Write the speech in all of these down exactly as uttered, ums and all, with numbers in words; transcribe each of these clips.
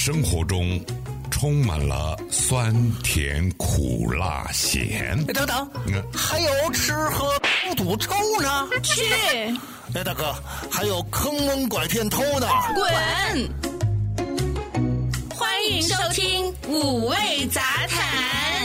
生活中充满了酸甜苦辣咸。 哎，等等，嗯、还有吃喝不赌抽呢。 去！ 哎，大哥，还有坑蒙拐骗偷呢。 滚！欢迎收听五味杂谈。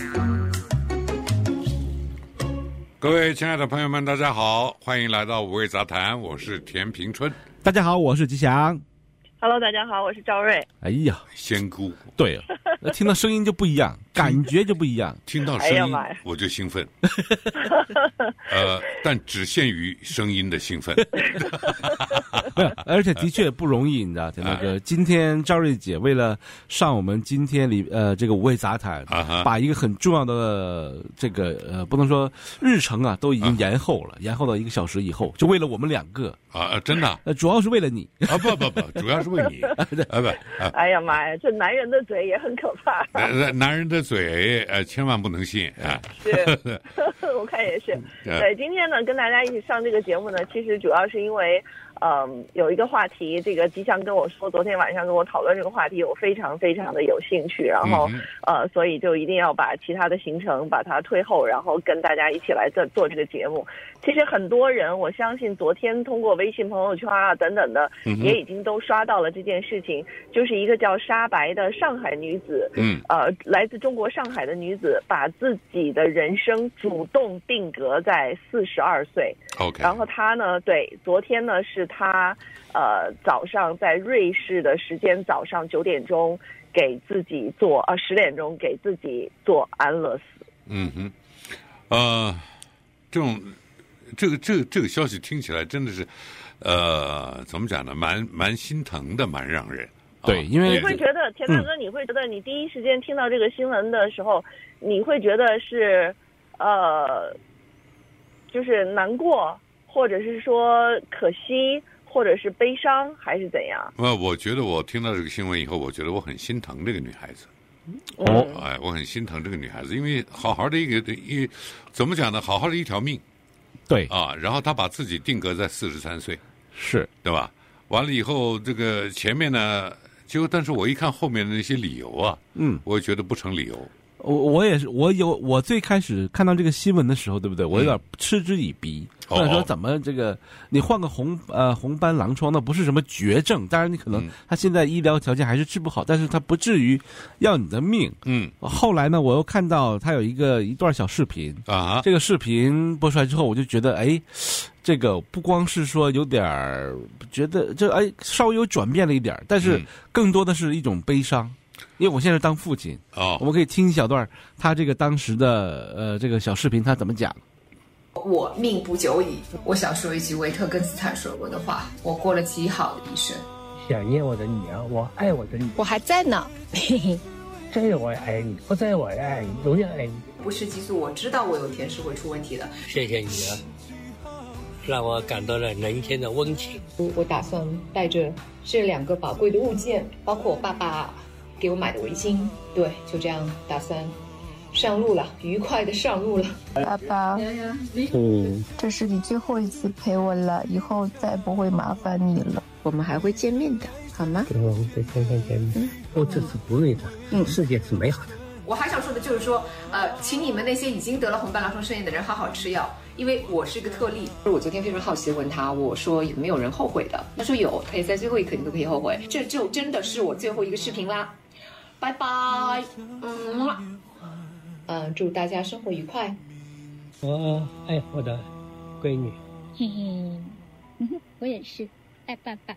各位亲爱的朋友们，大家好，欢迎来到五味杂谈，我是田平春。 大家好，我是吉祥。 Hello， 大家好，我是赵瑞。 哎呀， 仙姑， 对了，听到声音就不一样，感觉就不一样。 听到声音我就兴奋，呃，但只限于声音的兴奋。 没有，而且的确不容易，你知道，那个今天赵瑞姐为了上我们今天里呃这个五味杂谈，啊、把一个很重要的这个呃不能说日程啊都已经延后了，啊、延后到一个小时以后，就为了我们两个啊，真的， 呃，主要是为了你啊，不不不，主要是为你啊不啊， 哎呀妈呀，这男人的嘴也很可怕。 呃，男人的嘴呃千万不能信啊。 是，我看也是。对，今天呢跟大家一起上这个节目呢，其实主要是因为。嗯，有一个话题，这个吉祥跟我说，昨天晚上跟我讨论这个话题，我非常非常的有兴趣，然后、嗯、呃，所以就一定要把其他的行程把它推后，然后跟大家一起来做做这个节目。其实很多人，我相信昨天通过微信朋友圈啊等等的，嗯、也已经都刷到了这件事情，就是一个叫沙白的上海女子，嗯，呃，来自中国上海的女子，把自己的人生主动定格在四十二岁。 OK， 然后她呢，对，昨天呢是。他呃早上在瑞士的时间早上九点钟给自己做啊十点钟给自己做安乐死。 嗯哼，呃，这种这个这个这个消息听起来真的是呃怎么讲呢？蛮蛮心疼的，蛮让人。 对，因为你会觉得田大哥，你会觉得你第一时间听到这个新闻的时候，你会觉得是呃就是难过。或者是说可惜，或者是悲伤，还是怎样？ 呃，我觉得我听到这个新闻以后，我觉得我很心疼这个女孩子。 哦， 哎，我很心疼这个女孩子，因为好好的一个一，怎么讲呢？好好的一条命， 对啊，然后她把自己定格在四十三岁， 是对吧？完了以后，这个前面呢，就但是我一看后面的那些理由啊，嗯，我也觉得不成理由。 我我也是，我有我最开始看到这个新闻的时候，对不对？我有点嗤之以鼻。或者、嗯、说怎么这个你换个红呃红斑狼疮，那不是什么绝症，当然你可能他现在医疗条件还是治不好，但是他不至于要你的命。嗯。后来呢，我又看到他有一个一段小视频啊，这个视频播出来之后，我就觉得哎，这个不光是说有点觉得这哎稍微有转变了一点，但是更多的是一种悲伤。因为我现在当父亲哦，我们可以听一小段他这个当时的呃这个小视频他怎么讲。 我命不久矣，我想说一句维特根斯坦说过的话，我过了极好的一生。 想念我的女儿，我爱我的女儿， 我还在呢。 在我也爱你，不在我也爱你，永远爱你。 不是激素，我知道我有一天是会出问题的。 谢谢你啊，让我感到了人间的温情。 我打算带着这两个宝贵的物件，包括我爸爸给我买的围巾，对，就这样打算上路了，愉快的上路了。 爸爸，嗯，这是你最后一次陪我了，以后再不会麻烦你了。 我们还会见面的，好吗？ 对，我们会天天见面。嗯，我这是不对的，嗯，世界是美好的。 我还想说的就是说，呃，请你们那些已经得了红斑狼疮肾炎的人好好吃药，因为我是个特例。我昨天非常好奇的问他，我说有没有人后悔的？他说有，可以在最后一刻你都可以后悔。这就真的是我最后一个视频啦，拜拜。嗯。嗯，祝大家生活愉快。 我爱我的闺女。 嘿嘿，我也是爱爸爸。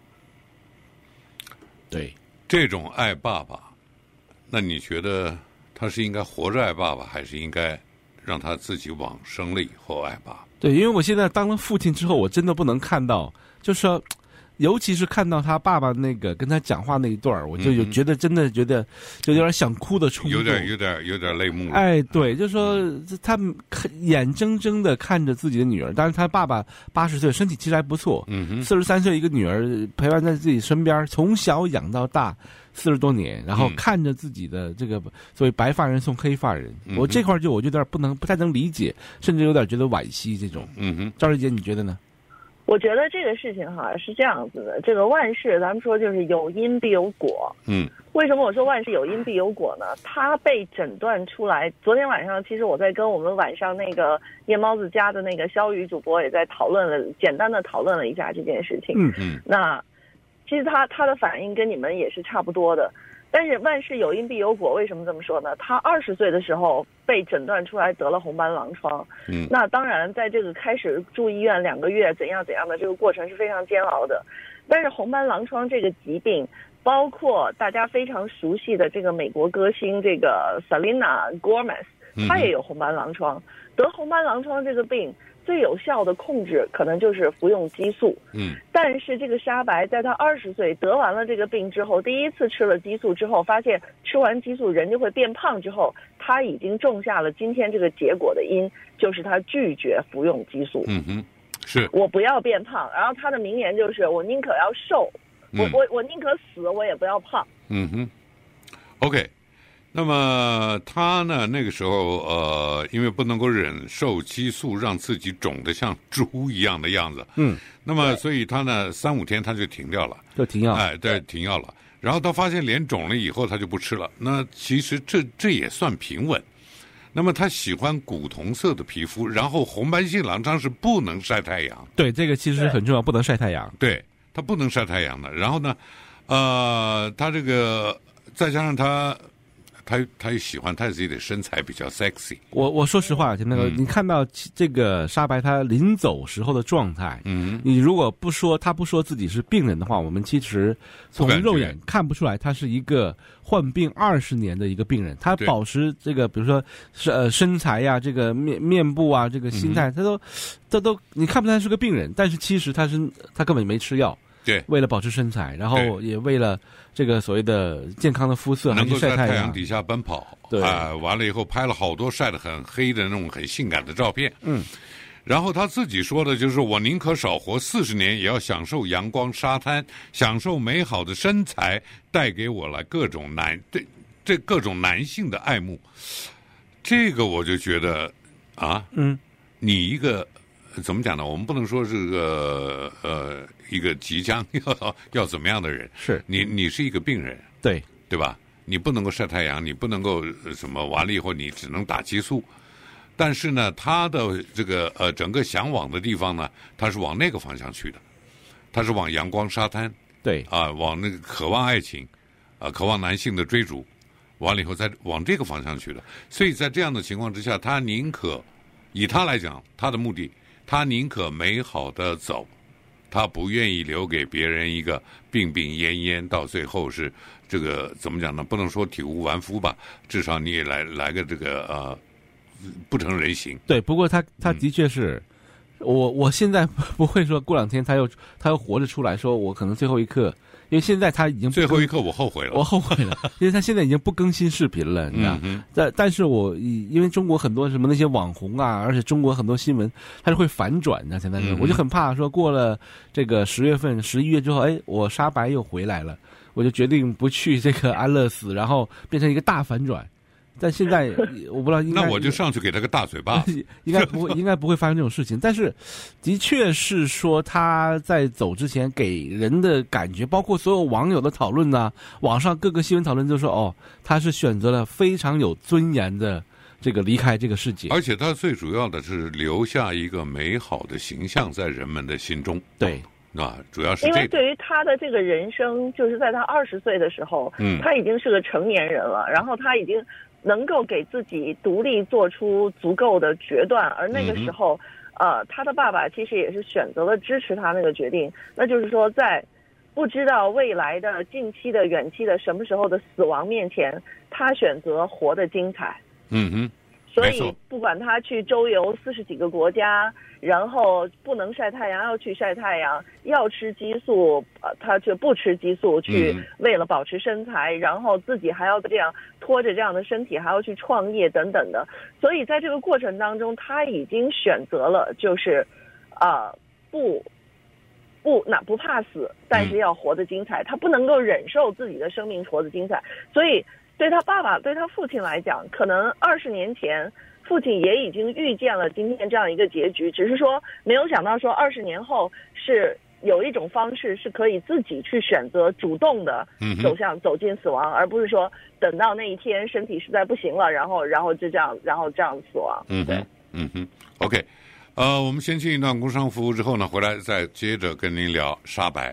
对，这种爱爸爸，那你觉得他是应该活着爱爸爸，还是应该让他自己往生了以后爱爸爸？ 对，因为我现在当了父亲之后，我真的不能看到，就是说。尤其是看到他爸爸那个跟他讲话那一段，我就有觉得真的觉得就有点想哭的冲动， 有点有点有点泪目了。 哎，对，就是说他眼睁睁的看着自己的女儿，当然他爸爸八十岁，身体其实还不错，嗯哼，四十三岁一个女儿陪伴在自己身边，从小养到大四十多年，然后看着自己的这个所谓白发人送黑发人，嗯、我这块就我就有点不能不太能理解，甚至有点觉得惋惜这种。嗯哼，赵瑞杰你觉得呢？ 我觉得这个事情哈是这样子的，这个万事咱们说就是有因必有果。 嗯， 为什么我说万事有因必有果呢？他被诊断出来，昨天晚上其实我在跟我们晚上那个夜猫子家的那个肖宇主播也在讨论了，简单的讨论了一下这件事情。 嗯嗯， 那其实他他的反应跟你们也是差不多的。但是万事有因必有果，为什么这么说呢？他二十岁的时候被诊断出来得了红斑狼疮， 嗯， 那当然在这个开始住医院两个月怎样怎样的这个过程是非常煎熬的。但是红斑狼疮这个疾病，包括大家非常熟悉的这个美国歌星这个 Selena Gomez， 她也有红斑狼疮。得红斑狼疮这个病最有效的控制可能就是服用激素。 嗯， 但是这个沙白在他二十岁得完了这个病之后，第一次吃了激素之后，发现吃完激素人就会变胖之后，他已经种下了今天这个结果的因，就是他拒绝服用激素。 嗯哼，是我不要变胖。然后他的名言就是我宁可要瘦，我我我宁可死，我也不要胖。 嗯哼 ，OK。那么他呢？那个时候，呃，因为不能够忍受激素让自己肿得像猪一样的样子， 嗯， 那么所以他呢，三五天他就停掉了， 就停药， 哎，对，停药了。然后他发现脸肿了以后，他就不吃了。那其实这这也算平稳。那么他喜欢古铜色的皮肤，然后红斑性狼疮是不能晒太阳， 对，这个其实很重要，不能晒太阳， 对，他不能晒太阳的。然后呢，呃，他这个再加上他。他他也喜欢他自己的身材比较 sexy。 我我说实话，那个、嗯、你看到这个沙白他临走时候的状态， 嗯， 你如果不说他不说自己是病人的话，我们其实从肉眼看不出来他是一个患病二十年的一个病人。他保持这个，比如说是呃身材呀、啊，这个面面部啊，这个心态，嗯、他都他都你看不出来是个病人，但是其实他是他根本没吃药。 对， 为了保持身材，然后也为了这个所谓的健康的肤色， 能够在太阳底下奔跑， 对啊、呃，完了以后拍了好多晒得很黑的那种很性感的照片， 嗯， 然后他自己说的就是我宁可少活四十年，也要享受阳光沙滩，享受美好的身材带给我来各种男这这各种男性的爱慕，这个我就觉得啊， 嗯， 你一个。怎么讲呢？我们不能说是个呃一个即将要要怎么样的人， 是你你是一个病人， 对对吧？你不能够晒太阳，你不能够什么完了以后你只能打激素，但是呢，他的这个呃整个向往的地方呢，他是往那个方向去的，他是往阳光沙滩， 对啊、呃，往那个渴望爱情，啊、呃，渴望男性的追逐，完了以后再往这个方向去的。所以在这样的情况之下，他宁可以他来讲，他的目的。他宁可美好的走，他不愿意留给别人一个病病恹恹，到最后是这个怎么讲呢？不能说体无完肤吧，至少你也来来个这个呃不成人形。 对，不过他他的确是，嗯、我我现在不会说过两天他又他又活着出来说我可能最后一刻。因为现在他已经最后一刻我后悔了， 我后悔了，因为他现在已经不更新视频了，你知道？ 嗯、 但但是我因为中国很多什么那些网红啊，而且中国很多新闻它是会反转的，现在、嗯、我就很怕说过了这个十月份、十一月之后，哎，我沙白又回来了，我就决定不去这个安乐死，然后变成一个大反转。但现在我不知道应该， 那我就上去给他个大嘴巴， 应该不会，应该不会发生这种事情。但是，的确是说他在走之前给人的感觉，包括所有网友的讨论呢、啊，网上各个新闻讨论就说，哦，他是选择了非常有尊严的这个离开这个世界， 而且他最主要的是留下一个美好的形象在人们的心中。 对。 啊，主要是这个。 因为对于他的这个人生，就是在他二十岁的时候， 嗯， 他已经是个成年人了，然后他已经能够给自己独立做出足够的决断，而那个时候，嗯、呃，他的爸爸其实也是选择了支持他那个决定，那就是说，在不知道未来的近期的、远期的什么时候的死亡面前，他选择活得精彩。 嗯哼。 所以，不管他去周游四十几个国家，然后不能晒太阳要去晒太阳，要吃激素，呃，他却不吃激素，去为了保持身材，嗯、然后自己还要这样拖着这样的身体，还要去创业等等的。所以在这个过程当中，他已经选择了，就是，呃，不，不，那不怕死，但是要活得精彩。他不能够忍受自己的生命活得精彩，所以。对他爸爸、对他父亲来讲，可能二十年前父亲也已经预见了今天这样一个结局，只是说没有想到说二十年后是有一种方式是可以自己去选择主动的走向、嗯、走进死亡，而不是说等到那一天身体实在不行了，然后然后就这样然后这样死亡。 嗯哼，嗯哼 ，OK， 呃，我们先进一段工商服务之后呢，回来再接着跟您聊沙白。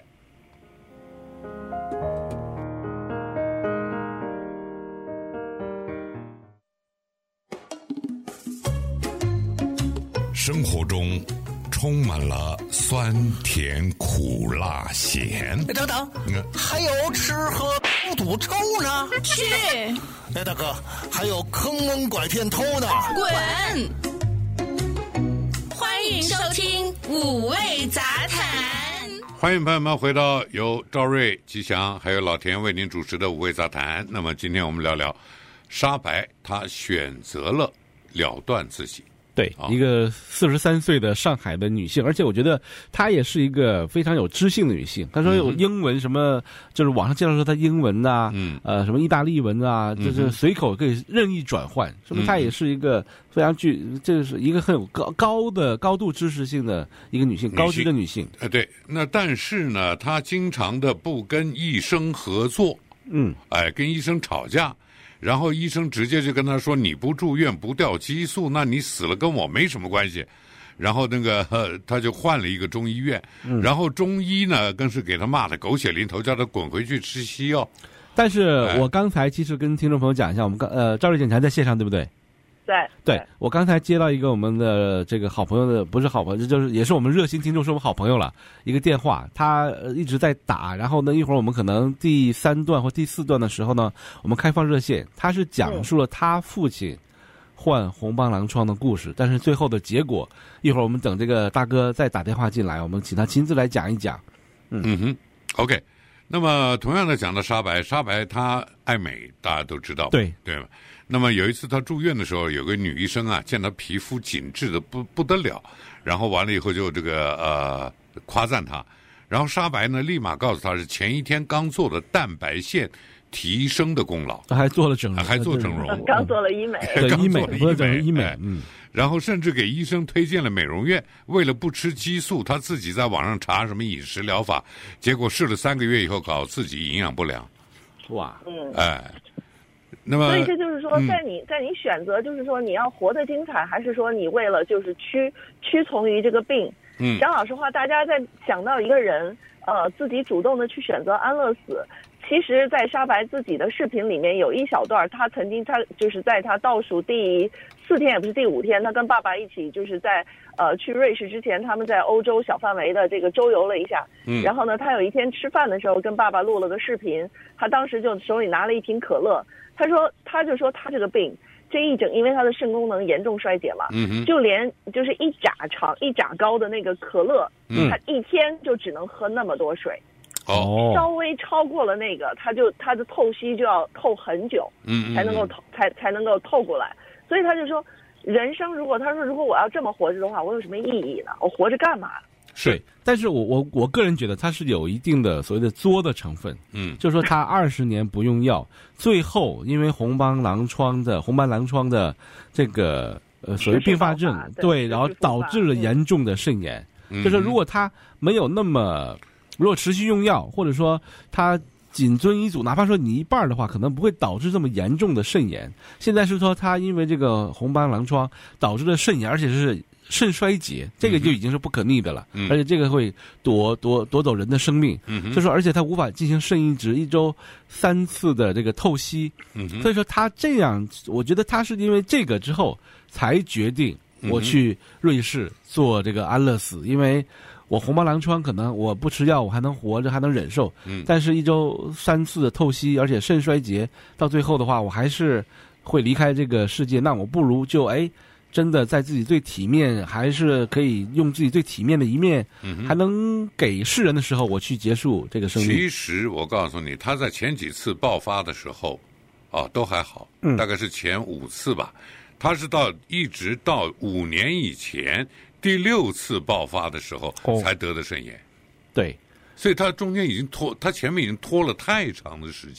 生活中充满了酸甜苦辣咸。 哎，等等，嗯、还有吃喝嫖赌抽呢。 去。 哎，大哥，还有坑蒙拐骗偷呢。 滚！欢迎收听五味杂谈。 欢迎朋友们回到由赵瑞、吉祥还有老田为您主持的五味杂谈。那么今天我们聊聊沙白，他选择了了断自己。 对，一个四十三岁的上海的女性，而且我觉得她也是一个非常有知性的女性。她说有英文什么，就是网上介绍说她英文呐、啊，嗯，呃，什么意大利文啊，就是随口可以任意转换，说明她也是一个非常具，这是一个很有高高的高度知识性的一个女性，高知的女性。 呃，对，那但是呢，她经常的不跟医生合作， 嗯， 哎，跟医生吵架。然后医生直接就跟他说：“你不住院不掉激素，那你死了跟我没什么关系。”然后那个、呃、他就换了一个中医院，嗯、然后中医呢更是给他骂得狗血淋头，叫他滚回去吃西药。 但是我刚才其实跟听众朋友讲一下，我们刚呃赵瑞检查在线上对不对？ 对， 对我刚才接到一个我们的这个好朋友的，不是好朋友，就是也是我们热心听众，是我们好朋友了，一个电话，他一直在打，然后呢，一会儿我们可能第三段或第四段的时候呢，我们开放热线，他是讲述了他父亲患红斑狼疮的故事，但是最后的结果，一会儿我们等这个大哥再打电话进来，我们请他亲自来讲一讲。 嗯嗯哼 ，OK。那么同样的讲到沙白，沙白她爱美，大家都知道， 对对吧？那么有一次她住院的时候，有个女医生啊，见她皮肤紧致的不不得了，然后完了以后就这个呃夸赞她，然后沙白呢立马告诉她是前一天刚做的蛋白线提升的功劳， 还做了整容， 还做整容， 刚做了医美， 对医美不是整医美，嗯。 然后甚至给医生推荐了美容院，为了不吃激素，他自己在网上查什么饮食疗法，结果试了三个月以后搞自己营养不良。 哇， 嗯， 哎，那么所以这就是说，在你在你选择，就是说你要活得精彩，还是说你为了就是屈屈从于这个病？ 嗯， 讲老实话，大家在想到一个人，呃，自己主动的去选择安乐死。其实，在沙白自己的视频里面有一小段，他曾经他就是在他倒数第四天也不是第五天，他跟爸爸一起就是在呃去瑞士之前，他们在欧洲小范围的这个周游了一下。嗯。然后呢，他有一天吃饭的时候跟爸爸录了个视频，他当时就手里拿了一瓶可乐，他说他就说他这个病这一整，因为他的肾功能严重衰竭嘛， 嗯就连就是一拃长一拃高的那个可乐， 嗯， 他一天就只能喝那么多水。 哦， 稍微超过了那个，他就他的透析就要透很久， 嗯， 才能够透才才能够透过来。所以他就说，人生如果他说如果我要这么活着的话，我有什么意义呢？我活着干嘛？ 是， 但是我我我个人觉得他是有一定的所谓的作的成分， 嗯， 就是说他二十年不用药，最后因为红斑狼疮的红斑狼疮的这个呃所谓并发症，对，然后导致了严重的肾炎。 嗯、 就是如果他没有那么。如果持续用药，或者说他谨遵医嘱，哪怕说你一半的话，可能不会导致这么严重的肾炎。现在是说他因为这个红斑狼疮导致了肾炎，而且是肾衰竭，这个就已经是不可逆的了， 嗯、 而且这个会夺夺夺走人的生命。 嗯、 就说而且他无法进行肾移植，一周三次的这个透析。 嗯、 所以说他这样，我觉得他是因为这个之后才决定我去瑞士做这个安乐死，因为。我红斑狼疮可能我不吃药我还能活着还能忍受， 嗯， 但是一周三次的透析，而且肾衰竭，到最后的话，我还是会离开这个世界。那我不如就哎，真的在自己最体面，还是可以用自己最体面的一面， 嗯， 还能给世人的时候，我去结束这个生命。 其实我告诉你，他在前几次爆发的时候，啊，都还好， 嗯， 大概是前五次吧。他是到一直到五年以前。第六次爆发的时候才得的肾炎， 对， 所以他中间已经拖，他前面已经拖了太长的时间。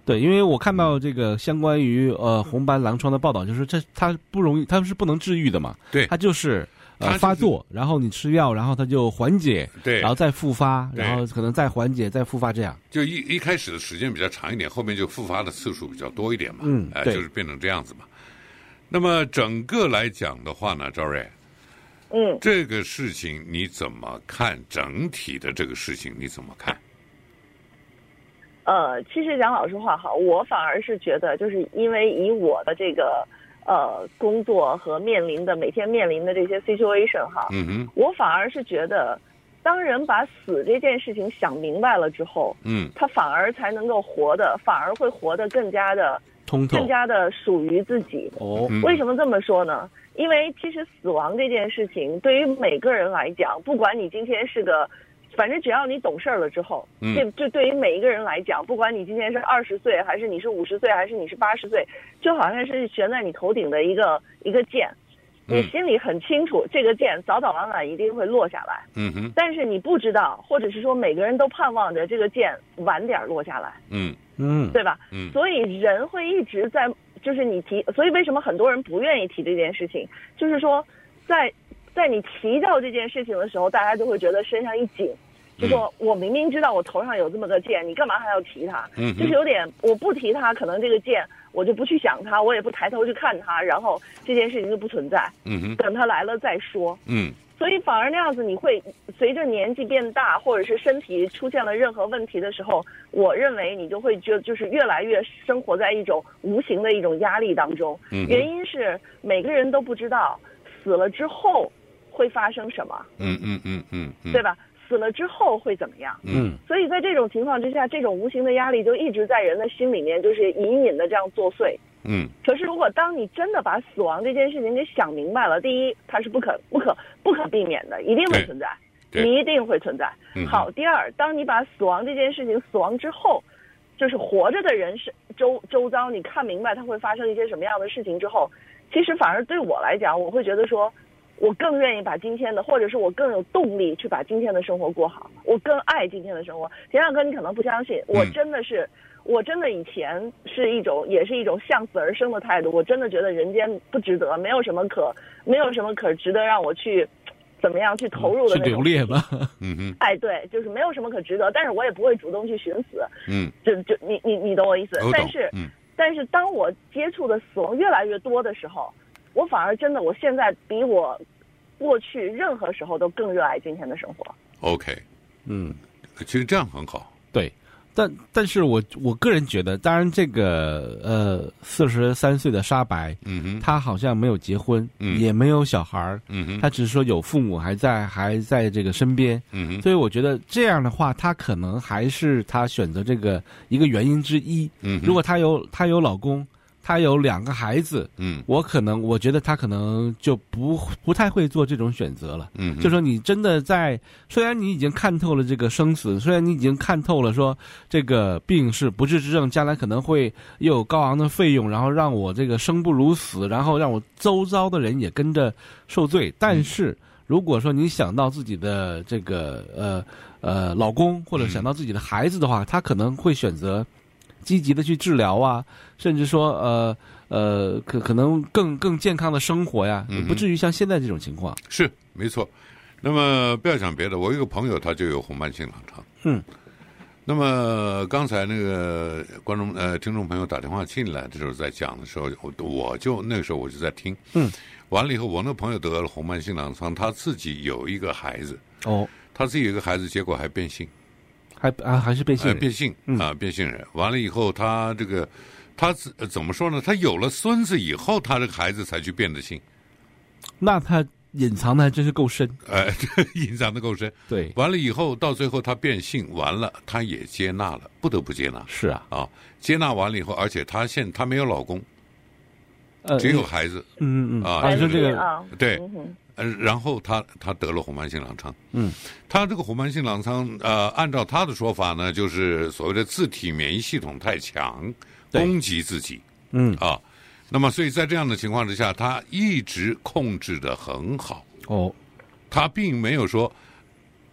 对，因为我看到这个相关于呃红斑狼疮的报道，就是这它不容易，它是不能治愈的嘛。 对， 它就是呃发作，然后你吃药，然后它就缓解， 对， 然后再复发，然后可能再缓解，再复发这样。 就一一开始的时间比较长一点，后面就复发的次数比较多一点嘛。 嗯， 哎、呃，就是变成这样子嘛。那么整个来讲的话呢，赵瑞， 嗯， 这个事情你怎么看？整体的这个事情你怎么看？ 呃，其实讲老实话哈，我反而是觉得，就是因为以我的这个呃工作和面临的每天面临的这些 situation 哈， 嗯哼， 我反而是觉得，当人把死这件事情想明白了之后， 嗯， 他反而才能够活的，反而会活得更加的通透， 更加的属于自己。 哦， 为什么这么说呢？因为其实死亡这件事情对于每个人来讲，不管你今天是个，反正只要你懂事了之后， 嗯， 这这对于每一个人来讲，不管你今天是二十岁，还是你是五十岁，还是你是八十岁，就好像是悬在你头顶的一个一个箭，你心里很清楚，这个箭早早晚晚一定会落下来。 嗯哼， 但是你不知道，或者是说每个人都盼望着这个箭晚点落下来。 嗯嗯， 对吧？ 嗯， 所以人会一直在。就是你提，所以为什么很多人不愿意提这件事情？就是说，在在你提到这件事情的时候，大家就会觉得身上一紧，就说我明明知道我头上有这么个箭，你干嘛还要提它？ 嗯， 就是有点我不提它，可能这个箭我就不去想它，我也不抬头去看它，然后这件事情就不存在。 嗯哼， 等它来了再说。 嗯。 所以反而那样子，你会随着年纪变大，或者是身体出现了任何问题的时候，我认为你就会觉就是越来越生活在一种无形的一种压力当中。 嗯， 原因是每个人都不知道死了之后会发生什么。 嗯嗯嗯嗯嗯， 对吧？死了之后会怎么样？ 嗯， 所以在这种情况之下，这种无形的压力就一直在人的心里面，就是隐隐的这样作祟。 嗯， 可是如果当你真的把死亡这件事情给想明白了，第一，它是不可不可不可避免的，一定会存在，你一定会存在。 嗯、 好，第二，当你把死亡这件事情，死亡之后，就是活着的人是周周遭，你看明白它会发生一些什么样的事情之后，其实反而对我来讲，我会觉得说，我更愿意把今天的，或者是我更有动力去把今天的生活过好，我更爱今天的生活。田亮哥，你可能不相信，我真的是。嗯我真的以前是一种，也是一种向死而生的态度。我真的觉得人间不值得，没有什么可，没有什么可值得让我去，怎么样去投入的那种。 去留恋吧。 嗯哼。 哎，对，就是没有什么可值得，但是我也不会主动去寻死。 嗯。 就就你你你懂我意思？ 我懂。 但是， 嗯。 但是当我接触的死亡越来越多的时候，我反而真的，我现在比我过去任何时候都更热爱今天的生活。 OK。 嗯， 其实这样很好。 对。但但是我我个人觉得，当然这个呃四十三岁的沙白， 嗯哼， 他好像没有结婚， 嗯， 也没有小孩， 嗯哼， 他只是说有父母还在还在这个身边， 嗯哼， 所以我觉得这样的话，他可能还是他选择这个一个原因之一。 嗯， 如果他有他有老公，他有两个孩子， 嗯， 我可能我觉得他可能就不不太会做这种选择了。 嗯， 就说你真的在，虽然你已经看透了这个生死，虽然你已经看透了说这个病是不治之症，将来可能会又有高昂的费用，然后让我这个生不如死，然后让我周遭的人也跟着受罪。但是如果说你想到自己的这个呃呃老公，或者想到自己的孩子的话，他可能会选择积极的去治疗啊，甚至说呃呃可可能更更健康的生活呀，也不至于像现在这种情况。 是没错。那么不要讲别的，我有一个朋友他就有红斑性狼疮。 嗯。 那么刚才那个观众呃听众朋友打电话进来的时候，在讲的时候，我我就那个时候我就在听。 嗯。 完了以后，我那个朋友得了红斑性狼疮，他自己有一个孩子。 哦。 他自己有一个孩子，结果还变性。 还啊还是变性人， 呃、变性啊、呃，变性人。完了以后，他这个他怎么说呢？他有了孙子以后，他这个孩子才去变的性。 那他隐藏的还真是够深， 哎，隐藏的够深。 对， 完了以后，到最后他变性，完了他也接纳了，不得不接纳。 是啊， 啊，接纳完了以后，而且他现他没有老公， 呃， 只有孩子。 嗯嗯啊， 你说这个对。呃，然后他他得了红斑性狼疮， 嗯， 他这个红斑性狼疮，呃，按照他的说法呢，就是所谓的自体免疫系统太强，攻击自己， 嗯啊，那么所以在这样的情况之下，他一直控制得很好， 哦， 他并没有说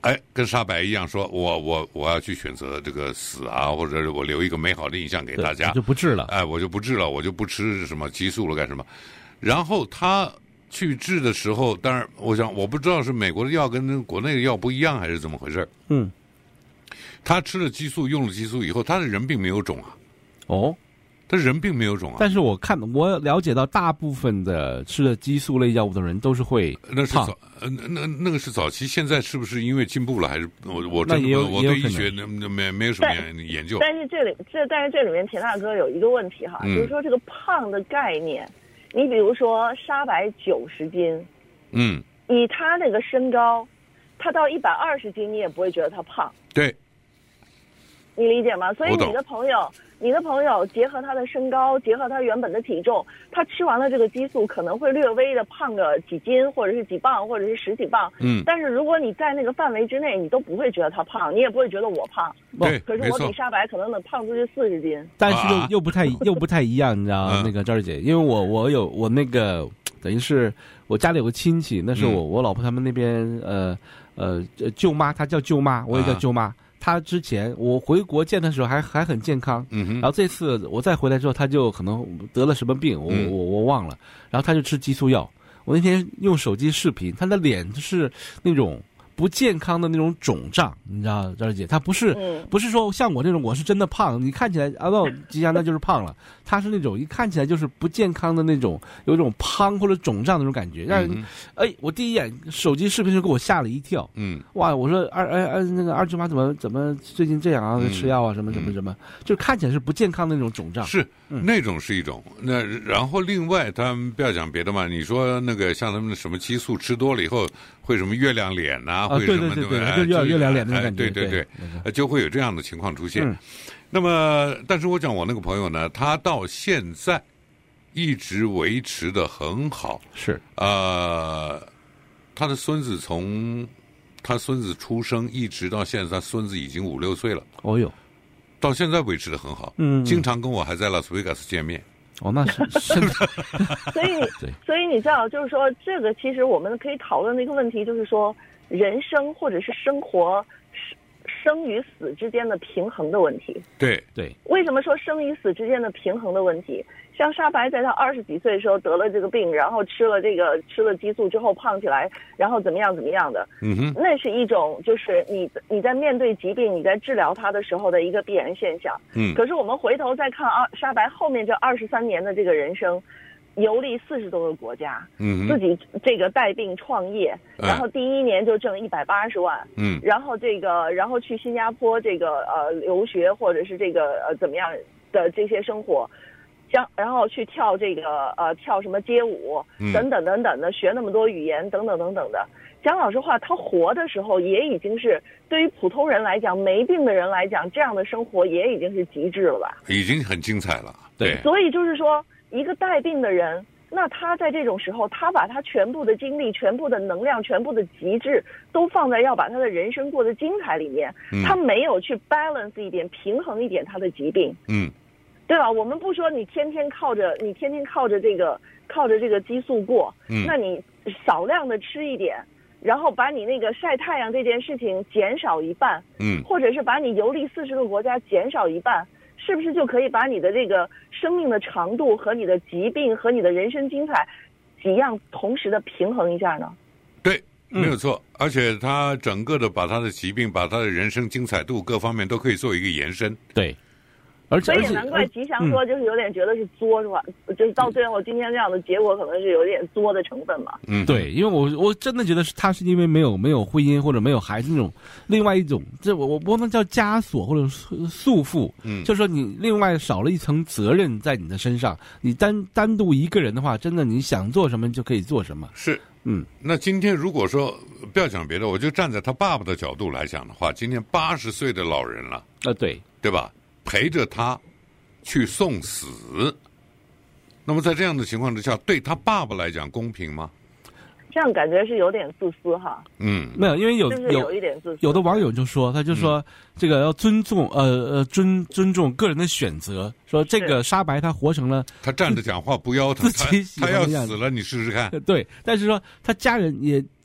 哎，跟沙白一样说，我我我要去选择这个死啊，或者是我留一个美好的印象给大家， 就不治了。 哎，我就不治了，我就不吃什么激素了，干什么？然后他去治的时候，当然，我想我不知道是美国的药跟国内的药不一样，还是怎么回事？ 嗯， 他吃了激素，用了激素以后，他的人并没有肿啊。 哦。 他人并没有肿啊， 但是我看我了解到，大部分的吃了激素类药物的人都是会胖。 那是早，呃，那那个是早期，现在是不是因为进步了，还是我我真的我对医学没没有什么研究？ 但是这里这但是这里面田大哥有一个问题哈， 嗯、 就是说这个胖的概念，你比如说沙白九十斤， 嗯， 以他那个身高，他到一百二十斤，你也不会觉得他胖。 对。 你理解吗？所以你的朋友，你的朋友结合他的身高，结合他原本的体重，他吃完了这个激素，可能会略微的胖个几斤，或者是几磅，或者是十几磅。 嗯。 但是如果你在那个范围之内，你都不会觉得他胖，你也不会觉得我胖。 对。 可是我比沙白可能能胖出去四十斤。 但是又、啊、又不太又不太一样，你知道吗？那个赵姐，因为我我有我那个等于是我家里有个亲戚，那是我、嗯、我老婆他们那边呃呃舅妈，她叫舅妈，我也叫舅妈。啊，他之前我回国见他的时候还还很健康， 嗯哼， 然后这次我再回来之后，他就可能得了什么病，我、嗯、我我忘了，然后他就吃激素药。我那天用手机视频，他的脸就是那种不健康的那种肿胀，你知道，赵姐，他不是、嗯、不是说像我这种我是真的胖，你看起来啊，那吉祥那就是胖了，他是那种一看起来就是不健康的那种，有一种胖或者肿胀的那种感觉，让人、嗯、哎，我第一眼手机视频就给我吓了一跳， 嗯， 哇，我说二二二那个二舅妈怎么怎么最近这样啊，吃药啊什么什么什么，就看起来是不健康的那种肿胀， 是、嗯、那种是一种，那然后另外他们不要讲别的嘛，你说那个像他们什么激素吃多了以后会什么月亮脸呐、啊？ 啊，对对对对，就月月亮脸那种感觉， 对对对，对就会有这样的情况出现。嗯、那么，但是我讲我那个朋友呢，他到现在一直维持的很好， 是呃，他的孙子从他孙子出生一直到现在，他孙子已经五六岁了。 哦哟， 到现在维持的很好， 嗯， 经常跟我还在拉斯维加斯见面。 哦，那是是的。 所以，所以你知道，就是说，这个其实我们可以讨论的一个问题，就是说，人生或者是生活生与死之间的平衡的问题。 对对。 为什么说生与死之间的平衡的问题？像沙白在他二十几岁的时候得了这个病，然后吃了这个吃了激素之后胖起来，然后怎么样怎么样的， 嗯哼， 那是一种就是你你在面对疾病，你在治疗它的时候的一个必然现象。 嗯， 可是我们回头再看啊，沙白后面这二十三年的这个人生，游历四十多个国家， 嗯， 自己这个带病创业， 嗯、 然后第一年就挣一百八十万， 嗯， 然后这个然后去新加坡这个呃留学或者是这个呃怎么样的这些生活。将然后去跳这个呃跳什么街舞等等等等的，学那么多语言等等等等的。讲老实话，他活的时候也已经是对于普通人来讲，没病的人来讲，这样的生活也已经是极致了吧？ 已经很精彩了。对。 所以就是说，一个带病的人，那他在这种时候，他把他全部的精力、全部的能量、全部的极致都放在要把他的人生过得精彩里面， 嗯、 他没有去 balance 一点、平衡一点他的疾病。 嗯。 对吧？我们不说你天天靠着你天天靠着这个靠着这个激素过， 嗯， 那你少量的吃一点，然后把你那个晒太阳这件事情减少一半， 嗯， 或者是把你游历四十个国家减少一半，是不是就可以把你的这个生命的长度和你的疾病和你的人生精彩几样同时的平衡一下呢？ 对，没有错，嗯、而且他整个的把他的疾病、把他的人生精彩度各方面都可以做一个延伸。 对。而且所以也难怪吉祥说，就是有点觉得是作是吧？嗯、就是到最后今天这样的结果，可能是有点作的成分嘛。 嗯， 对，因为我我真的觉得是他是因为没有没有婚姻或者没有孩子那种，另外一种这我我不能叫枷锁或者束缚， 嗯， 就是说你另外少了一层责任在你的身上，你单单独一个人的话，真的你想做什么就可以做什么。 是， 嗯， 那今天如果说不要讲别的，我就站在他爸爸的角度来讲的话，今天八十岁的老人了，啊、 呃，对， 对吧？陪着他去送死，那么在这样的情况之下，对他爸爸来讲公平吗？ 这样感觉是有点自私哈。 嗯， 没有，因为有就是有一点自私。 有的网友就说，他就说、嗯、这个要尊重呃呃尊尊重个人的选择，说这个沙白他活成了他站着讲话不腰疼， 自己他他要死了，你试试看。 对，但是说他家人也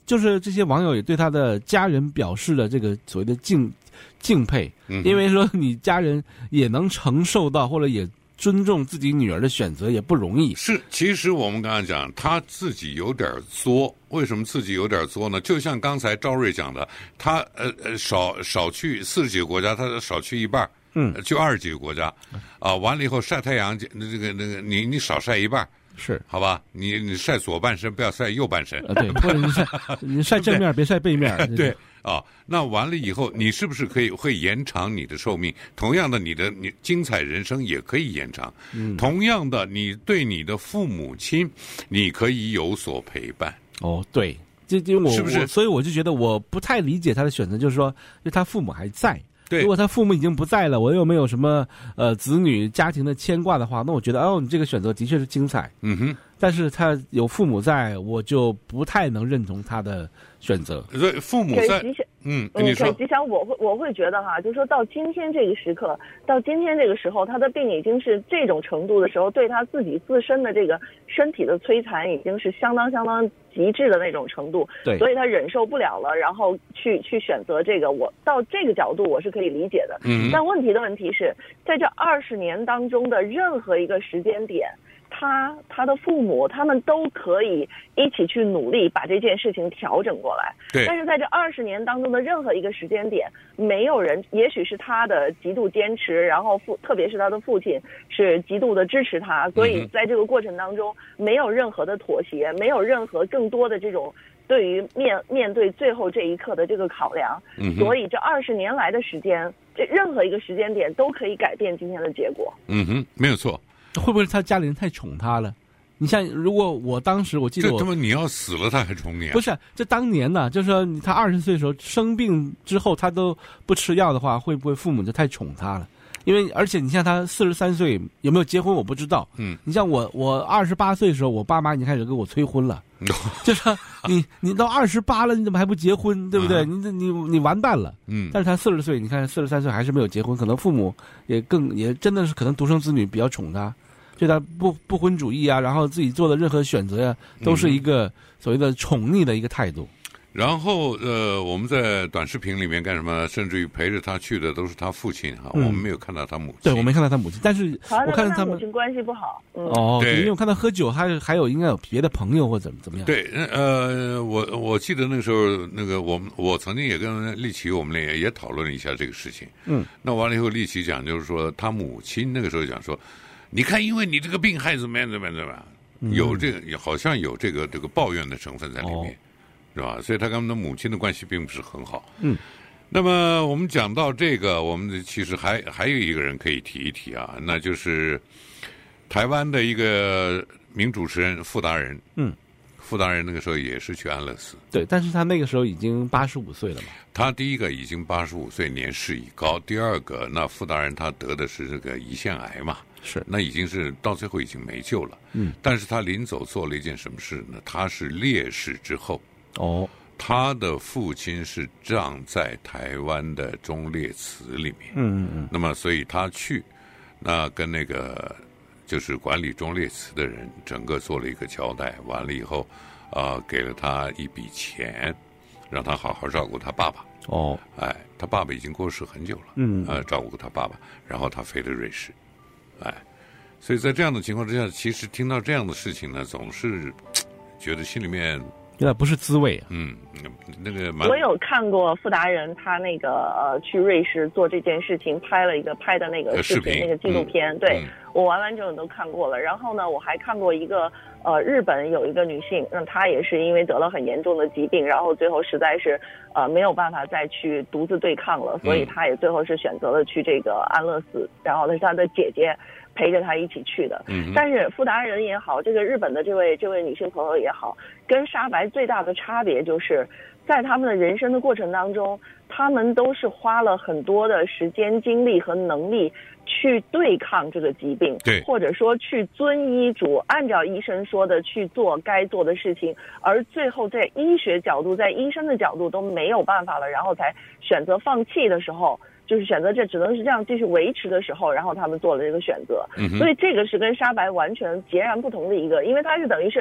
就是这些网友也对他的家人表示了这个所谓的敬敬佩， 嗯、 因为说你家人也能承受到，或者也尊重自己女儿的选择，也不容易。 是，其实我们刚才讲，他自己有点作。为什么自己有点作呢？就像刚才赵瑞讲的，他呃呃少少去四十几个国家，他少去一半， 嗯， 就二十几个国家，啊，完了以后晒太阳，那个那个你你少晒一半。 是， 好吧，你你晒左半身，不要晒右半身。 啊，对，或者你晒你晒正面，别晒背面。 对啊，那完了以后，你是不是可以会延长你的寿命？同样的，你的你精彩人生也可以延长。 嗯， 同样的，你对你的父母亲，你可以有所陪伴。 哦，对，这因为我是不是？ 所以我就觉得我不太理解他的选择，就是说，因为他父母还在。 对， 如果他父母已经不在了，我又没有什么呃子女家庭的牵挂的话，那我觉得哦，你这个选择的确是精彩。 嗯哼， 但是他有父母在，我就不太能认同他的选择。 所以父母在，嗯，你说， 吉祥，我会我会觉得哈，就是说到今天这个时刻，到今天这个时候，他的病已经是这种程度的时候，对他自己自身的这个身体的摧残已经是相当相当极致的那种程度。 对， 所以他忍受不了了，然后去去选择这个。我到这个角度我是可以理解的。 嗯， 但问题的问题是在这二十年当中的任何一个时间点。他他的父母他们都可以一起去努力把这件事情调整过来， 对。 但是在这二十年当中的任何一个时间点，没有人，也许是他的极度坚持，然后父特别是他的父亲是极度的支持他，所以在这个过程当中没有任何的妥协，没有任何更多的这种对于面面对最后这一刻的这个考量， 嗯， 所以这二十年来的时间，这任何一个时间点都可以改变今天的结果。 嗯哼，没有错。 会不会他家里人太宠他了？你像如果我当时我记得我， 这他妈你要死了他还宠你啊？ 不是，这当年呢，就是说他二十岁的时候生病之后他都不吃药的话，会不会父母就太宠他了？因为而且你像他四十三岁有没有结婚我不知道， 嗯， 你像我我二十八岁的时候，我爸妈已经开始给我催婚了，就是你你到二十八了，你怎么还不结婚，对不对？你你你完蛋了， 嗯。 但是他四十岁，你看四十三岁还是没有结婚，可能父母也更也真的是可能独生子女比较宠他。对他不不婚主义啊，然后自己做的任何选择呀、啊，都是一个所谓的宠溺的一个态度。 然后呃，我们在短视频里面干什么？甚至于陪着他去的都是他父亲哈、 嗯， 我们没有看到他母亲。 对，我没看到他母亲，但是我看到他们母亲关系不好。嗯、 哦，对，因为我看到喝酒，还还有应该有别的朋友或怎么怎么样。 对，呃，我我记得那个时候，那个我我曾经也跟立奇我们也也讨论了一下这个事情。 嗯， 那完了以后，立奇讲就是说，他母亲那个时候讲说。你看，因为你这个病害怎么样怎么样怎么样，有这个好像有这个这个抱怨的成分在里面，哦、是吧？所以他跟他们的母亲的关系并不是很好。 嗯， 那么我们讲到这个，我们其实还还有一个人可以提一提啊，那就是台湾的一个名主持人傅达人。 嗯。 傅达人那个时候也是去安乐死， 对，但是他那个时候已经八十五岁了嘛。 他第一个已经八十五岁，年事已高；第二个，那傅达人他得的是这个胰腺癌嘛， 是， 那已经是到最后已经没救了。 嗯， 但是他临走做了一件什么事呢？他是烈士之后， 哦， 他的父亲是葬在台湾的忠烈祠里面。 嗯嗯嗯。 那么，所以他去，那跟那个。就是管理忠烈祠的人，整个做了一个交代，完了以后，啊、呃，给了他一笔钱，让他好好照顾他爸爸。 哦， 哎，他爸爸已经过世很久了， 嗯， 呃，照顾他爸爸，然后他飞了瑞士，哎，所以在这样的情况之下，其实听到这样的事情呢，总是觉得心里面有点不是滋味啊。 嗯，那个蛮我有看过傅达人他那个呃去瑞士做这件事情，拍了一个拍的那个视频， 视频那个纪录片， 嗯、 对、 嗯、 我完完整整都看过了。然后呢，我还看过一个呃日本有一个女性，那她也是因为得了很严重的疾病，然后最后实在是呃没有办法再去独自对抗了，所以她也最后是选择了去这个安乐死，然后是她的姐姐陪着他一起去的。 嗯， 但是傅达人也好，这个日本的这位这位女性朋友也好，跟沙白最大的差别就是在他们的人生的过程当中，他们都是花了很多的时间精力和能力去对抗这个疾病， 对， 或者说去遵医嘱，按照医生说的去做该做的事情，而最后在医学角度，在医生的角度都没有办法了，然后才选择放弃的时候，就是选择这只能是这样继续维持的时候，然后他们做了这个选择。 嗯， 所以这个是跟沙白完全截然不同的一个，因为他是等于是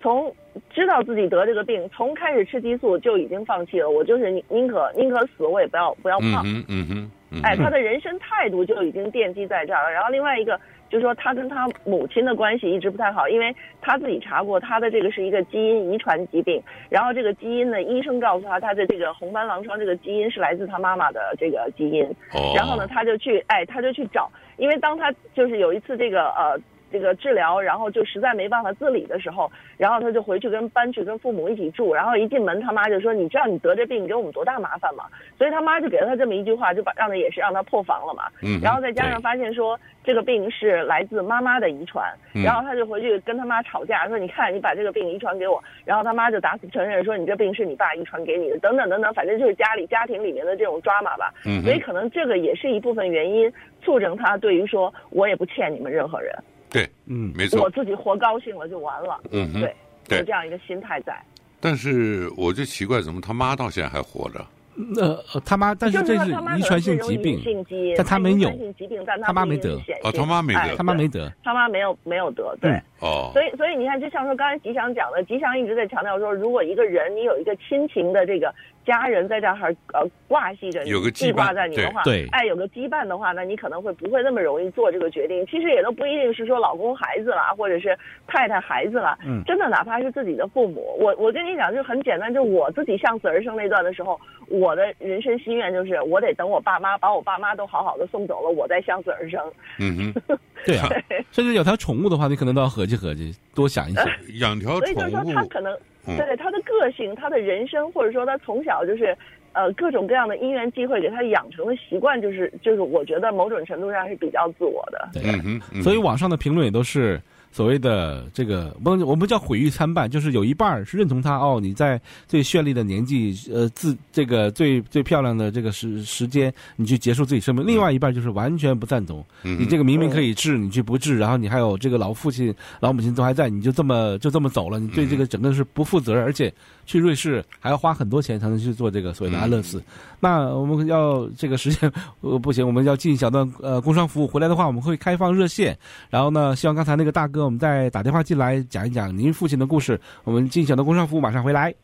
从知道自己得这个病，从开始吃激素就已经放弃了，我就是宁宁可宁可死，我也不要不要胖。 嗯嗯嗯嗯。 哎，他的人生态度就已经奠基在这儿了。然后另外一个就是说，他跟他母亲的关系一直不太好，因为他自己查过，他的这个是一个基因遗传疾病。然后这个基因呢，医生告诉他，他的这个红斑狼疮这个基因是来自他妈妈的这个基因。 哦。 然后呢，他就去，哎，他就去找，因为当他就是有一次这个呃。这个治疗，然后就实在没办法自理的时候，然后他就回去跟搬去跟父母一起住，然后一进门他妈就说：“你知道你得这病给我们多大麻烦吗？”所以他妈就给了他这么一句话，就把让他也是让他破防了嘛。 嗯。 然后再加上发现说这个病是来自妈妈的遗传， 嗯、 然后他就回去跟他妈吵架，说：“你看你把这个病遗传给我。”然后他妈就打死不承认，说：“你这病是你爸遗传给你的。”等等等等，反正就是家里家庭里面的这种抓马吧。 嗯。 所以可能这个也是一部分原因，促成他对于说我也不欠你们任何人。 对，嗯，没错， 我自己活高兴了就完了。 嗯哼， 对， 对， 有这样一个心态在。 但是我就奇怪，怎么他妈到现在还活着？ 呃，他妈，但是这是遗传性疾病，但他没有，他妈没得。 哦，他妈没得， 他妈没得， 他妈没有没有得，对。 哦。 所以，所以你看，就像说刚才吉祥讲的，吉祥一直在强调说，如果一个人你有一个亲情的这个家人在这儿呃挂系着你， 有个记挂在你的话， 对， 哎，有个羁绊的话，那你可能会不会那么容易做这个决定？其实也都不一定是说老公孩子啦，或者是太太孩子啦， 嗯， 真的哪怕是自己的父母，我我跟你讲，就很简单，就我自己向死而生那段的时候，我的人生心愿就是我得等我爸妈把我爸妈都好好的送走了，我再向死而生。 嗯哼， 对啊，甚至有条宠物的话，你可能都要合计合计，多想一想， 养条宠物。 所以就是说，他可能、嗯、对他的个性、他的人生，或者说他从小就是呃各种各样的因缘际会给他养成的习惯，就是就是我觉得某种程度上是比较自我的。 对， 嗯哼嗯、 所以网上的评论也都是所谓的这个，不，我们叫毁誉参半，就是有一半是认同他哦，你在最绚丽的年纪，呃，自这个最最漂亮的这个时时间，你去结束自己生命；另外一半就是完全不赞同， 嗯、 你这个明明可以治，你去不治，然后你还有这个老父亲、老母亲都还在，你就这么就这么走了，你对这个整个是不负责任，而且去瑞士还要花很多钱才能去做这个所谓的安乐死。嗯、那我们要这个时间呃不行，我们要进一小段呃工商服务，回来的话我们会开放热线，然后呢，希望刚才那个大哥。我们再打电话进来讲一讲您父亲的故事。我们进小的工商服务马上回来。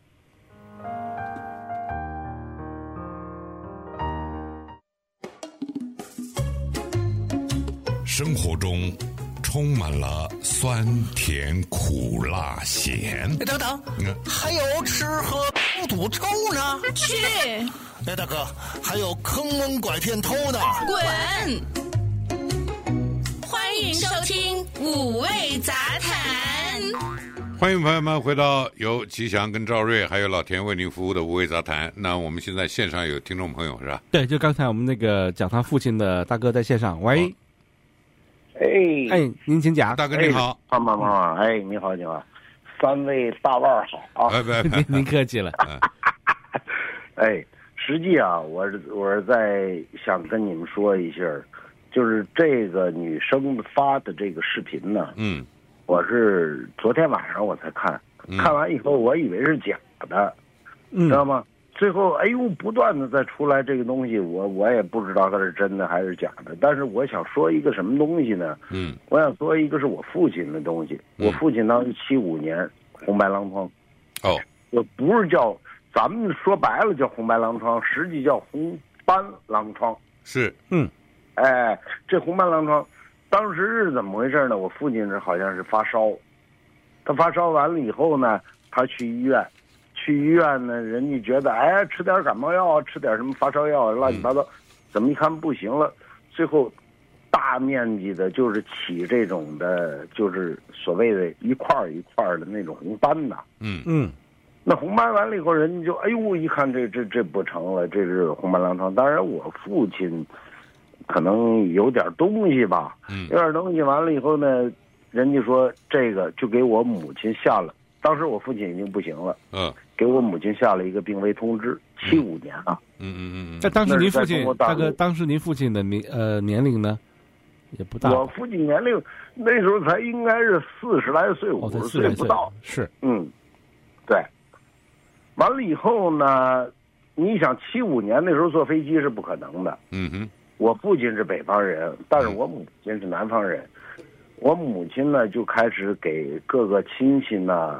生活中充满了酸甜苦辣咸。 等等，嗯、还有吃喝赌赌抽呢。 去。 哎，大哥，还有坑蒙拐骗偷呢。 滚。欢迎收听五味杂谈。 欢迎朋友们回到由吉祥跟赵瑞还有老田为您服务的五味杂谈。那我们现在线上有听众朋友是吧？ 对，就刚才我们那个讲他父亲的大哥在线上。喂，哦、 哎哎，您请讲。 大哥你好。 胖胖胖，哎，你好你好，三位大腕儿好啊。 哎别您您客气了。 哎，实际啊，我是我是在想跟你们说一下。就是这个女生发的这个视频呢， 嗯， 我是昨天晚上我才看， 嗯、 看完以后我以为是假的， 嗯、 知道吗？最后哎呦，不断的再出来这个东西，我我也不知道它是真的还是假的。但是我想说一个什么东西呢？ 嗯， 我想说一个是我父亲的东西。 嗯、 我父亲当时七五年红斑狼疮， 哦， 我不是叫咱们说白了叫红斑狼疮，实际叫红斑狼疮。 是， 嗯。 哎，这红斑狼疮，当时是怎么回事呢？我父亲是好像是发烧，他发烧完了以后呢，他去医院，去医院呢，人家觉得哎，吃点感冒药，吃点什么发烧药，乱七八糟，怎么一看不行了，最后大面积的就是起这种的，就是所谓的一块一块的那种红斑呐。 嗯嗯， 那红斑完了以后，人家就哎呦，一看这这这不成了，这是红斑狼疮。当然，我父亲。可能有点东西吧， 嗯， 有点东西完了以后呢，人家说这个就给我母亲下了，当时我父亲已经不行了， 嗯， 给我母亲下了一个病危通知，七五年啊， 嗯嗯嗯嗯。 那当时您父亲大哥，当时您父亲的年呃年龄呢，也不大。 我父亲年龄那时候才应该是四十来岁，五十岁不到， 是， 嗯，对。完了以后呢，你想七五年那时候坐飞机是不可能的， 嗯哼。 我父亲是北方人，但是我母亲是南方人。我母亲呢就开始给各个亲戚呢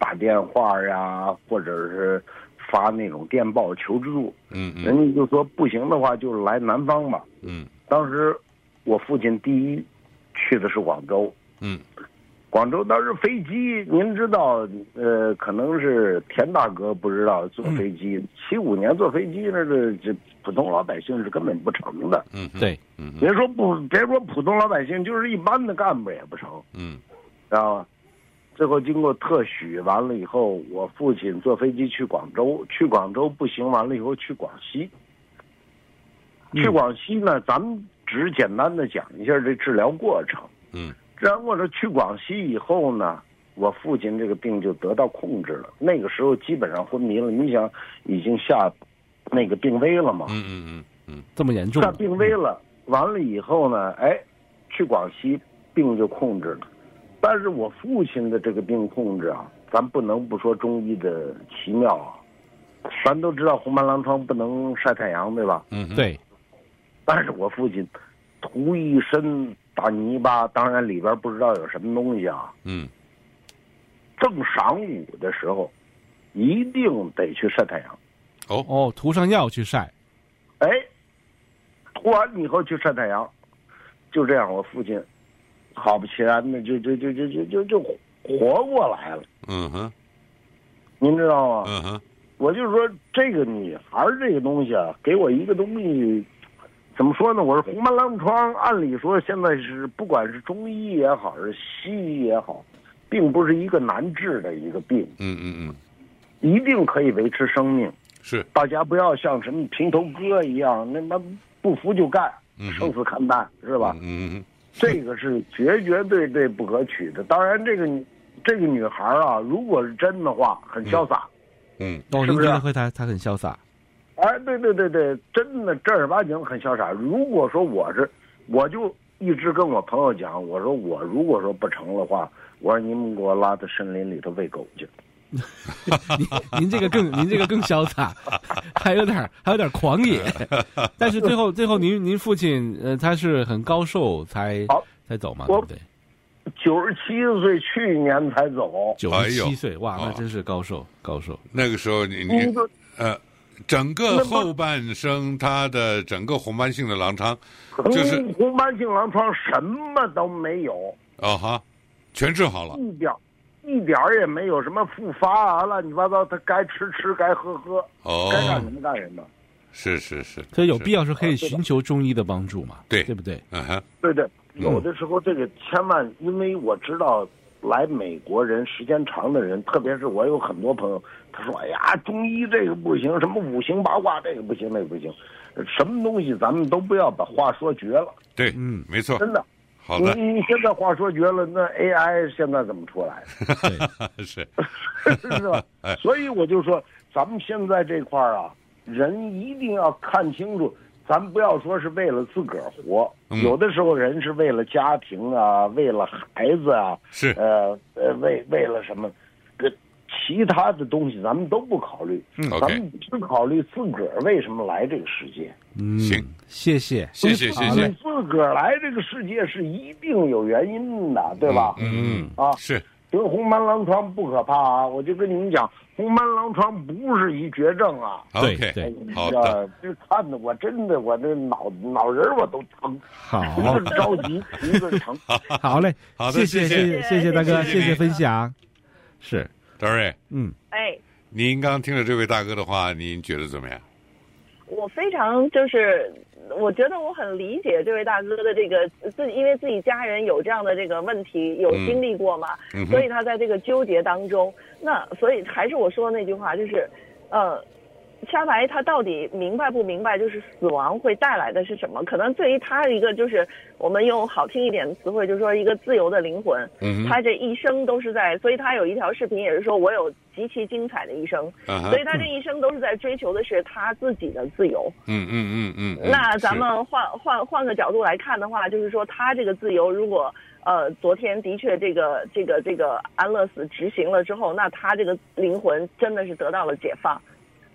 打电话呀，或者是发那种电报求助。 嗯嗯， 人家就说不行的话就来南方吧。 嗯， 当时我父亲第一去的是广州。 嗯， 广州当时飞机，您知道，呃，可能是田大哥不知道坐飞机，七五年坐飞机那这这普通老百姓是根本不成的。 嗯， 对， 嗯， 别说不别说普通老百姓，就是一般的干部也不成。 嗯， 知道吧？最后经过特许完了以后，我父亲坐飞机去广州，去广州不行，完了以后去广西。去广西呢，咱们只简单的讲一下这治疗过程。 嗯， 治疗过程去广西以后呢，我父亲这个病就得到控制了。那个时候基本上昏迷了，你想已经下那个病危了嘛？ 嗯嗯嗯嗯， 这么严重？ 下病危了，完了以后呢，哎，去广西病就控制了。但是我父亲的这个病控制啊，咱不能不说中医的奇妙啊。咱都知道红斑狼疮不能晒太阳，对吧？ 嗯， 对。 但是我父亲涂一身大泥巴，当然里边不知道有什么东西啊。 嗯。 正晌午的时候，一定得去晒太阳。 哦哦，涂上药去晒。 哎，涂完以后去晒太阳，就这样，我父亲好不其然的就就就就就就就活过来了。 嗯哼， 您知道吗？ 嗯哼， 我就说这个女孩这个东西啊，给我一个东西，怎么说呢？我是红斑狼疮，按理说现在是不管是中医也好，是西医也好，并不是一个难治的一个病。 嗯嗯嗯， 一定可以维持生命。 是， 大家不要像什么平头哥一样，那么不服就干，生死看淡，是吧？ 嗯嗯， 这个是绝绝对对不可取的。当然，这个这个女孩啊，如果是真的话，很潇洒。 嗯， 哦， 是不是您觉得会她她很潇洒？ 哎，对对对对，真的正儿八经很潇洒。如果说我是，我就一直跟我朋友讲，我说我如果说不成的话，我说你们给我拉到森林里头喂狗去。 您您这个更您这个更潇洒，还有点还有点狂野。但是最后最后您您父亲呃他是很高寿才才走嘛，对不对？ 九十七岁，去年才走。 九十七岁，哇，那真是高寿高寿。 那个时候你你呃，整个后半生他的整个红斑性的狼疮，就是红斑性狼疮什么都没有。 啊哈，全治好了。 一点一点也没有什么复发啊，乱七八糟，他该吃吃，该喝喝， 哦， 该干什么干什么。 是是是， 所以有必要是可以寻求中医的帮助嘛？ 对， 对不对？ 嗯哼， 对对，有的时候这个千万，因为我知道来美国人时间长的人，特别是我有很多朋友，他说：“哎呀，中医这个不行，什么五行八卦这个不行，那个不行，什么东西咱们都不要把话说绝了。” 对，嗯，没错， 真的。 好的， 你你现在话说绝了，那 A I 现在怎么出来的？是是吧？所以我就说，咱们现在这块儿啊，人一定要看清楚，咱不要说是为了自个儿活， 嗯、 有的时候人是为了家庭啊，为了孩子啊， 是呃呃为为了什么，这其他的东西咱们都不考虑， 嗯、 咱们只考虑自个儿为什么来这个世界。 嗯， 行， 谢谢， 谢谢，谢谢。 你自个儿来这个世界是一定有原因的，对吧？ 嗯嗯啊， 是。 得红斑狼疮不可怕啊，我就跟你们讲，红斑狼疮不是一绝症啊。 对对，好的。 这看的我真的，我这脑脑仁我都疼。 好， 一个着急，一个疼。 好嘞， 好的， 谢谢谢谢谢谢大哥，谢谢分享。是， 德瑞， 嗯， 哎， 您刚听了这位大哥的话，您觉得怎么样？ 我非常就是，我觉得我很理解这位大哥的这个自己，因为自己家人有这样的这个问题，有经历过嘛， 嗯、 所以他在这个纠结当中。那所以还是我说的那句话，就是，呃，沙白他到底明白不明白，就是死亡会带来的是什么？可能对于他一个就是我们用好听一点的词汇，就是说一个自由的灵魂， 嗯、 他这一生都是在，所以他有一条视频也是说我有极其精彩的一生， 啊、 所以他这一生都是在追求的是他自己的自由。 嗯嗯嗯嗯。 那咱们换换换个角度来看的话，就是说他这个自由，如果呃昨天的确这个这个这个安乐死执行了之后，那他这个灵魂真的是得到了解放。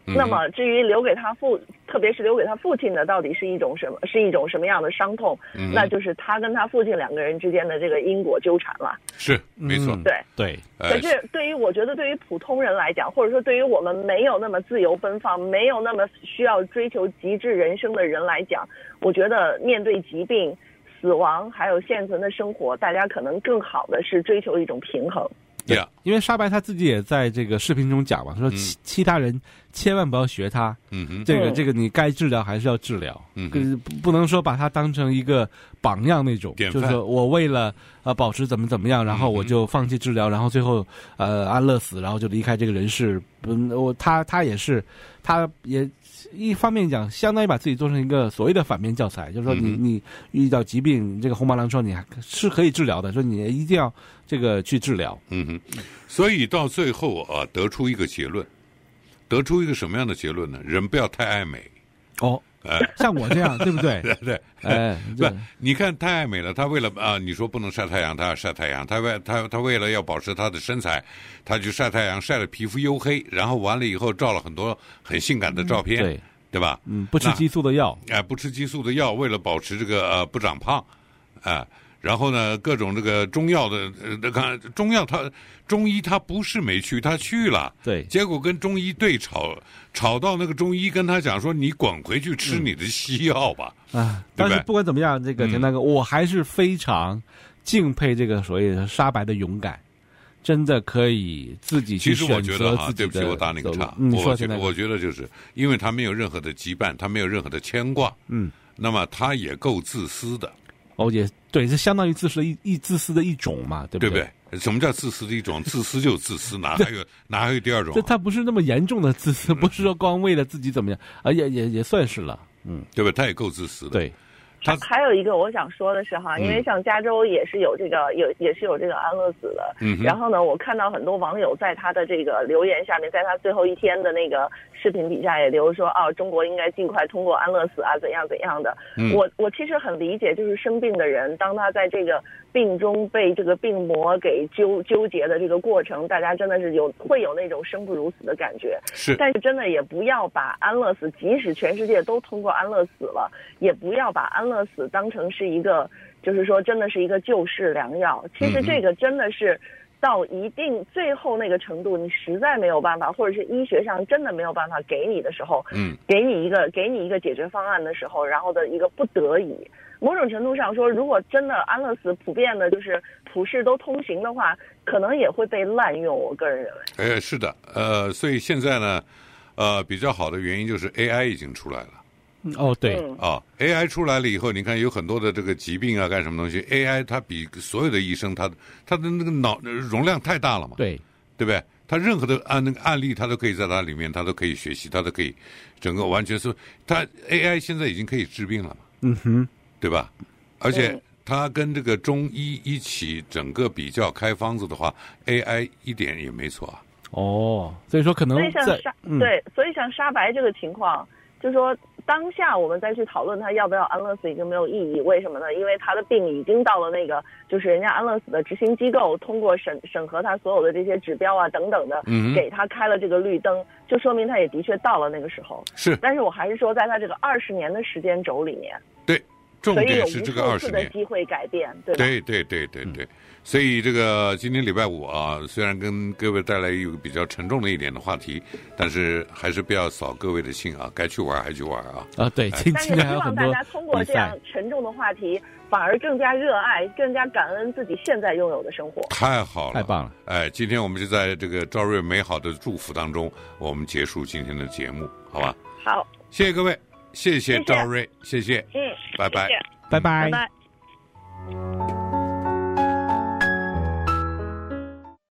嗯、那么至于留给他父，特别是留给他父亲的，到底是一种什么，是一种什么样的伤痛？嗯、那就是他跟他父亲两个人之间的这个因果纠缠了。 是，没错。 嗯、对对。 可是对于我觉得，对于普通人来讲，或者说对于我们没有那么自由奔放、没有那么需要追求极致人生的人来讲，我觉得面对疾病、死亡还有现存的生活，大家可能更好的是追求一种平衡。 对，因为沙白他自己也在这个视频中讲嘛，说其、嗯、其他人千万不要学他，嗯哼，这个这个你该治疗还是要治疗，嗯，不不能说把他当成一个榜样那种，就是说我为了呃保持怎么怎么样，然后我就放弃治疗，然后最后呃安乐死，然后就离开这个人世。嗯，我他他也是，他也一方面讲，相当于把自己做成一个所谓的反面教材，就是说你、嗯、你遇到疾病，这个红斑狼疮你还是可以治疗的，说你一定要这个去治疗。 嗯哼，所以到最后啊，得出一个结论，得出一个什么样的结论呢？人不要太爱美。 哦。哎，像我这样，对不对？ 对对，哎，不，你看太爱美了，他为了啊，你说不能晒太阳，他要晒太阳，他为他他为了要保持他的身材，他去晒太阳，晒得皮肤黝黑，然后完了以后照了很多很性感的照片，嗯、 对对吧？ 嗯，不吃激素的药， 哎、呃，不吃激素的药，为了保持这个呃不长胖，啊、呃。然后呢，各种这个中药的，呃，看中药他中医他不是没去，他去了， 对， 结果跟中医对吵，吵到那个中医跟他讲说，你滚回去吃你的西药吧， 嗯、啊，但是不管怎么样，这个田大哥，嗯、我还是非常敬佩这个所谓的沙白的勇敢，真的可以自己去选择自己的。其实我觉得哈， 对不起，我打你个岔， 嗯， 我觉得我觉得就是因为他没有任何的羁绊，他没有任何的牵挂， 嗯， 那么他也够自私的。 哦，也对，是相当于自私的一一自私的一种嘛，对不对？ 对不对？什么叫自私的一种？自私就自私，哪还有哪还有第二种、啊？ 这他不是那么严重的自私，不是说光为了自己怎么样，啊，也也也算是了，嗯， 对吧？他也够自私的。 对。 他还有一个我想说的是哈，因为像加州也是有这个有也是有这个安乐死的， 嗯， 然后呢，我看到很多网友在他的这个留言下面，在他最后一天的那个视频底下也留说，哦，中国应该尽快通过安乐死啊，怎样怎样的。 嗯、 我我其实很理解，就是生病的人，当他在这个病中被这个病魔给纠纠结的这个过程，大家真的是有会有那种生不如死的感觉。 是， 但是真的也不要把安乐死，即使全世界都通过安乐死了，也不要把安乐死当成是一个，就是说真的是一个救世良药。其实这个真的是到一定最后那个程度，你实在没有办法，或者是医学上真的没有办法给你的时候， 嗯， 给你一个给你一个解决方案的时候，然后的一个不得已。某种程度上说，如果真的安乐死普遍的，就是普世都通行的话，可能也会被滥用。我个人认为， 哎，是的，呃，所以现在呢，呃，比较好的原因就是 A I 已经出来了。 哦，对， 啊 ，A I 出来了以后，你看有很多的这个疾病啊，干什么东西 ？A I 它比所有的医生，它它的那个脑容量太大了嘛， 对， 对不对？它任何的案那个案例，它都可以在它里面，它都可以学习，它都可以整个完全是它 A I 现在已经可以治病了嘛， 嗯哼， 对吧？而且它跟这个中医一起整个比较开方子的话 ，A I 一点也没错啊。 哦，所以说可能所以像沙、嗯、对，所以像沙白这个情况，就是说。当下我们再去讨论他要不要安乐死已经没有意义，为什么呢？因为他的病已经到了那个，就是人家安乐死的执行机构通过审审核他所有的这些指标啊等等的， 嗯， 给他开了这个绿灯，就说明他也的确到了那个时候。 是， 但是我还是说，在他这个二十年的时间轴里面， 对，重点是这个二十年， 所以有无数次的机会改变，对吧？ 对对对对对。嗯，所以这个今天礼拜五啊，虽然跟各位带来一个比较沉重的一点的话题，但是还是不要扫各位的兴啊，该去玩还去玩啊。 啊，对，今天还有很多比赛。但是希望大家通过这样沉重的话题，反而更加热爱、更加感恩自己现在拥有的生活。 太好了， 太棒了！ 哎，今天我们就在这个赵瑞美好的祝福当中，我们结束今天的节目，好吧？ 好， 谢谢各位，谢谢赵瑞，谢谢， 嗯， 拜拜， 拜拜， 拜拜。